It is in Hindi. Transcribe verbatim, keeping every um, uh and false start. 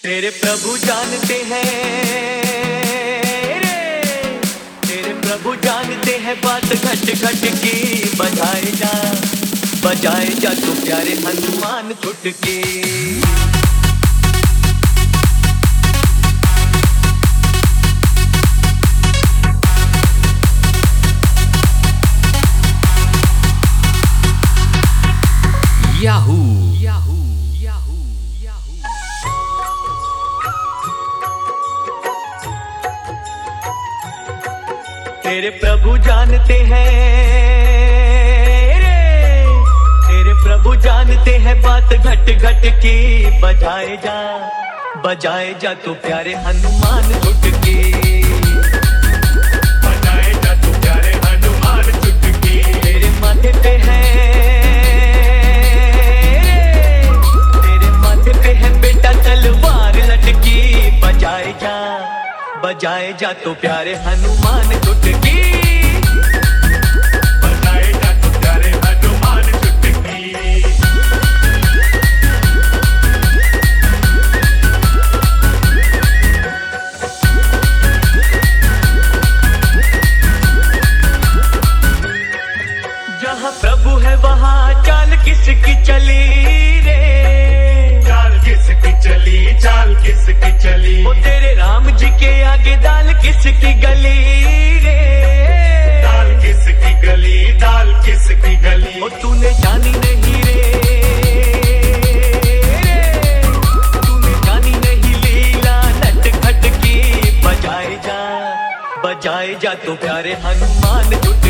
तेरे प्रभु जानते हैं रे, तेरे प्रभु जानते हैं बात घट घट की। बजाए जा बजाए जा तू प्यारे हनुमान चुटकी। Yahoo yahoo yahoo yahoo. तेरे प्रभु जानते हैं रे, तेरे प्रभु जानते हैं बात घट घट की। बजाए जा बजाए जा तू प्यारे हनुमान चुटकी। बजाए जा तू प्यारे हनुमान चुटकी। तेरे माथे पे है तलवार लटकी। बजाए जा बजाए जा तो प्यारे हनुमान चुटकी। बजाए जा तू प्यारे हनुमान चुटकी। जहाँ प्रभु है वहाँ चाल किसकी चली रे। चाल किसकी चली चाल किसकी चली। वो तेरे राम जी के आगे दाल किसकी गली रे। दाल किसकी गली दाल किसकी गली। वो तूने जानी नहीं रे, तूने जानी नहीं लीला नट खट की। बजाए जा बजाए जा तो प्यारे हनुमान चुटकी।